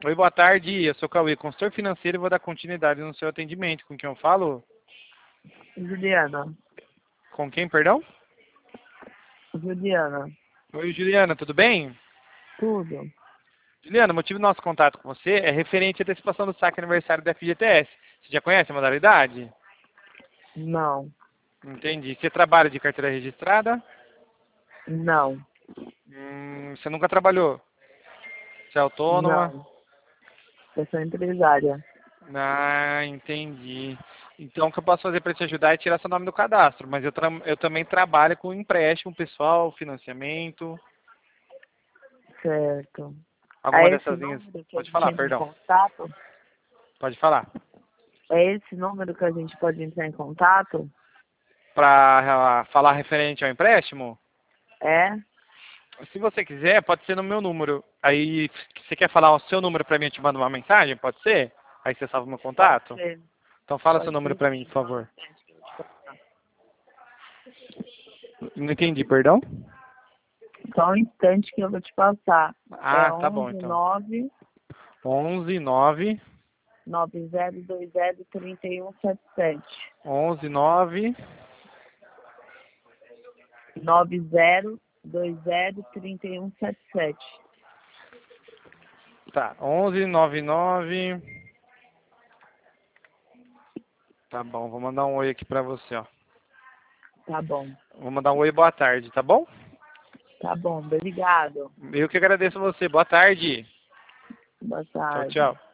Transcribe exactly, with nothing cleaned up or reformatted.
Oi, boa tarde. Eu sou o Cauê, consultor financeiro, e vou dar continuidade no seu atendimento. Com quem eu falo? Juliana. Com quem, perdão? Juliana. Oi, Juliana, tudo bem? Tudo? Juliana, o motivo do nosso contato com você é referente à antecipação do saque aniversário da F G T S. Você já conhece a modalidade? Não. Entendi. Você trabalha de carteira registrada? Não. Hum, você nunca trabalhou? Você é autônoma? Não. Eu sou empresária. Ah, entendi. Então, o que eu posso fazer para te ajudar é tirar seu nome do cadastro, mas eu, tra- eu também trabalho com empréstimo pessoal, financiamento, Certo. alguma É esse dessas linhas. número que a Pode gente falar, entra em perdão. contato? Pode falar. É esse número que a gente pode entrar em contato? Para falar referente ao empréstimo, É? se você quiser, pode ser no meu número. Aí, você quer falar o seu número para mim, eu te mando uma mensagem, pode ser? Aí você salva o meu Pode contato? ser. Então fala seu Pode número ser para mim, sim. por Só um favor. instante que eu vou te passar. Não entendi, perdão? Só um instante que eu vou te passar. É Ah, tá bom, onze então. nove onze nove nove zero dois zero três um sete sete. onze nove nove zero dois zero três um sete sete. Tá, onze nove nove. Tá bom, vou mandar um oi aqui pra você, ó. Tá bom. Vou mandar um oi, boa tarde, tá bom? Tá bom. Obrigado. Eu que agradeço a você. Boa tarde. Boa Tchau, tarde. tchau.